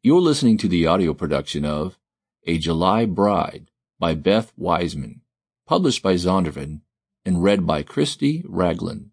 You're listening to the audio production of A July Bride by Beth Wiseman, published by Zondervan and read by Christy Ragland.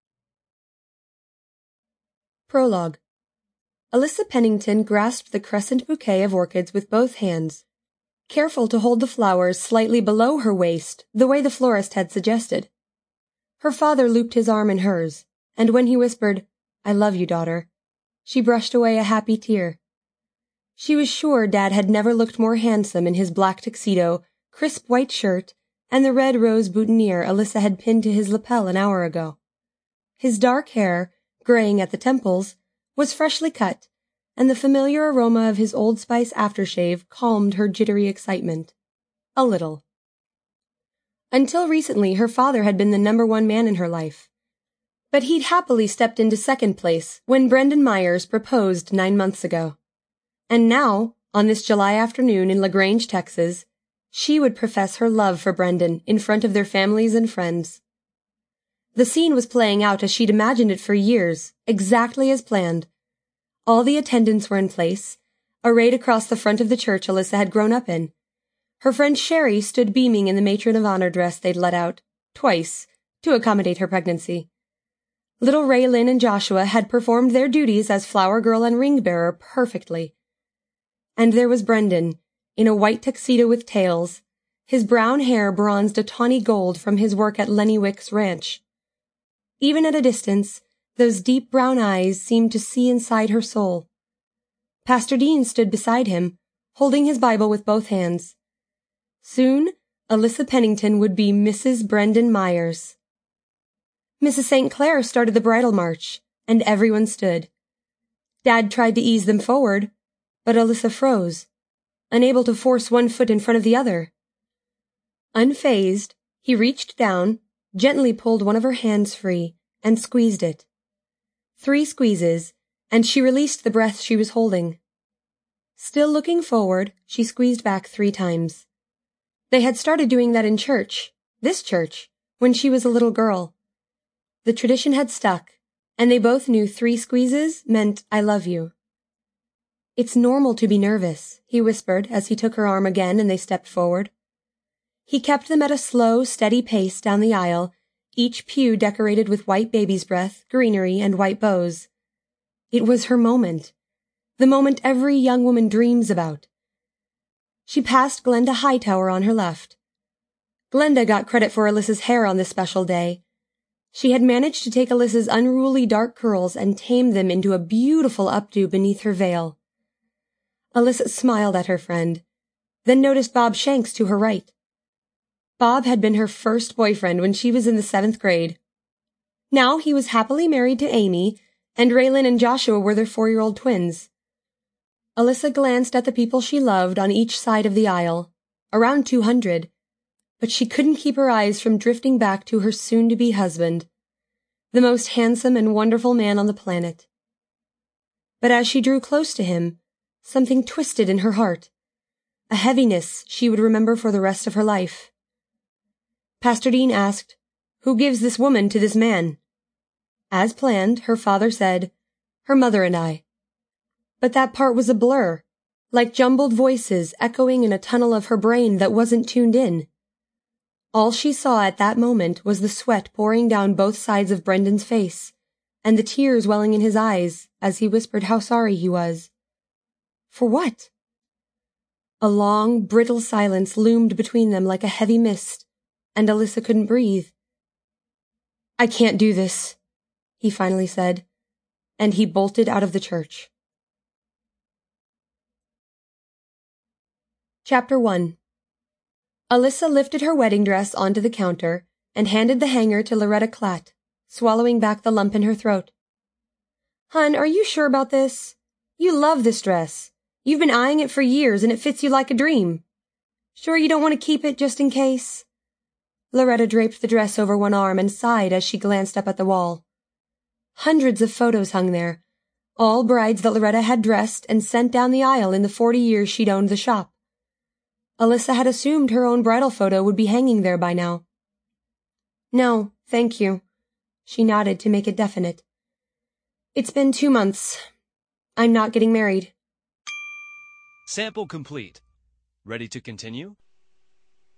Prologue. Alyssa Pennington grasped the crescent bouquet of orchids with both hands, careful to hold the flowers slightly below her waist, the way the florist had suggested. Her father looped his arm in hers, and when he whispered, "I love you, daughter," she brushed away a happy tear. She was sure Dad had never looked more handsome in his black tuxedo, crisp white shirt, and the red rose boutonniere Alyssa had pinned to his lapel an hour ago. His dark hair, graying at the temples, was freshly cut, and the familiar aroma of his Old Spice aftershave calmed her jittery excitement. A little. Until recently, her father had been the #1 man in her life. But he'd happily stepped into second place when Brendan Myers proposed 9 months ago. And now, on this July afternoon in LaGrange, Texas, she would profess her love for Brendan in front of their families and friends. The scene was playing out as she'd imagined it for years, exactly as planned. All the attendants were in place, arrayed across the front of the church Alyssa had grown up in. Her friend Sherry stood beaming in the matron of honor dress they'd let out, twice, to accommodate her pregnancy. Little Raylin and Joshua had performed their duties as flower girl and ring bearer perfectly. And there was Brendan, in a white tuxedo with tails, his brown hair bronzed a tawny gold from his work at Lenny Wick's ranch. Even at a distance, those deep brown eyes seemed to see inside her soul. Pastor Dean stood beside him, holding his Bible with both hands. Soon, Alyssa Pennington would be Mrs. Brendan Myers. Mrs. St. Clair started the bridal march, and everyone stood. Dad tried to ease them forward, but Alyssa froze, unable to force one foot in front of the other. Unfazed, he reached down, gently pulled one of her hands free, and squeezed it. 3 squeezes, and she released the breath she was holding. Still looking forward, she squeezed back 3 times. They had started doing that in church, this church, when she was a little girl. The tradition had stuck, and they both knew 3 squeezes meant "I love you." "It's normal to be nervous," he whispered as he took her arm again and they stepped forward. He kept them at a slow, steady pace down the aisle, each pew decorated with white baby's breath, greenery, and white bows. It was her moment, the moment every young woman dreams about. She passed Glenda Hightower on her left. Glenda got credit for Alyssa's hair on this special day. She had managed to take Alyssa's unruly dark curls and tame them into a beautiful updo beneath her veil. Alyssa smiled at her friend, then noticed Bob Shanks to her right. Bob had been her first boyfriend when she was in the 7th grade. Now he was happily married to Amy, and Raylin and Joshua were their 4-year-old twins. Alyssa glanced at the people she loved on each side of the aisle, around 200, but she couldn't keep her eyes from drifting back to her soon-to-be husband, the most handsome and wonderful man on the planet. But as she drew close to him, something twisted in her heart, a heaviness she would remember for the rest of her life. Pastor Dean asked, "Who gives this woman to this man?" As planned, her father said, "Her mother and I." But that part was a blur, like jumbled voices echoing in a tunnel of her brain that wasn't tuned in. All she saw at that moment was the sweat pouring down both sides of Brendan's face, and the tears welling in his eyes as he whispered how sorry he was. For what? A long, brittle silence loomed between them like a heavy mist, and Alyssa couldn't breathe. "I can't do this," he finally said, and he bolted out of the church. Chapter 1. Alyssa lifted her wedding dress onto the counter and handed the hanger to Loretta Klatt, swallowing back the lump in her throat. "Hun, are you sure about this? You love this dress. You've been eyeing it for years and it fits you like a dream. Sure you don't want to keep it just in case?" Loretta draped the dress over one arm and sighed as she glanced up at the wall. Hundreds of photos hung there, all brides that Loretta had dressed and sent down the aisle in the 40 years she'd owned the shop. Alyssa had assumed her own bridal photo would be hanging there by now. "No, thank you," she nodded to make it definite. "It's been 2 months. I'm not getting married." Sample complete. Ready to continue?